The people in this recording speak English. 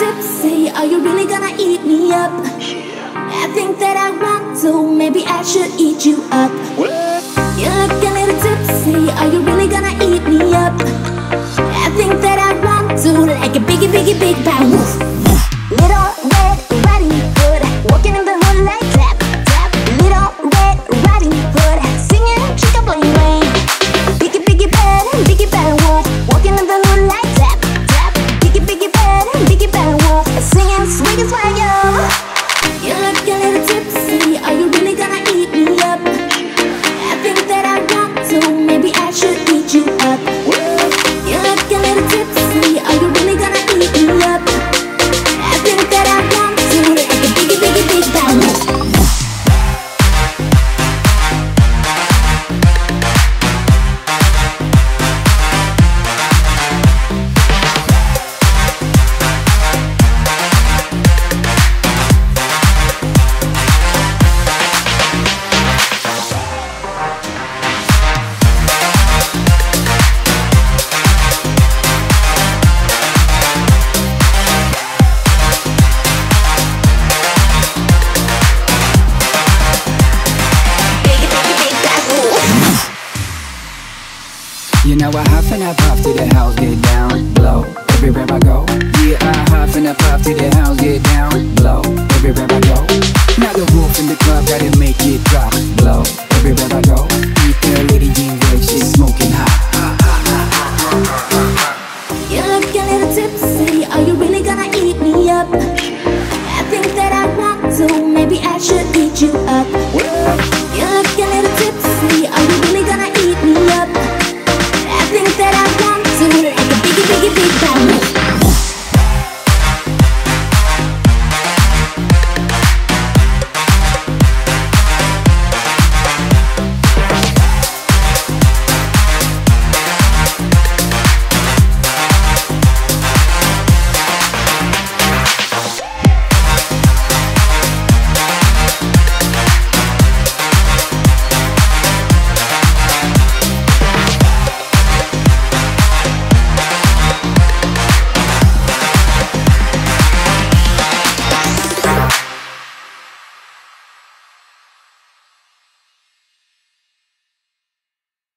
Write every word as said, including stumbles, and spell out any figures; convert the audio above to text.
tipsy. Are you really gonna eat me up? I think that I want to. Maybe I should eat you up. You look a little tipsy. Are you really gonna eat me up? I think that I want to. Like a biggie, biggie, big bad woof. Little Red Riding Hood, walking in the hood like tap, tap. Little Red Riding Hood, singing chicka bling bling. Biggie, biggie bad, biggie bad wolf, walking in the hood like tap, tap. Biggie, biggie bad, biggie bad wolf, singing swing swag yo. You look a little tipsy. Are you really gonna eat me up? I think that I want to. Maybe I should eat you up. You look a little tipsy. Are you really gonna eat me up? I think that I want to. Like a biggie, biggie, big bad wolf. You know I huff and I puff till the house get down low. Everywhere I go,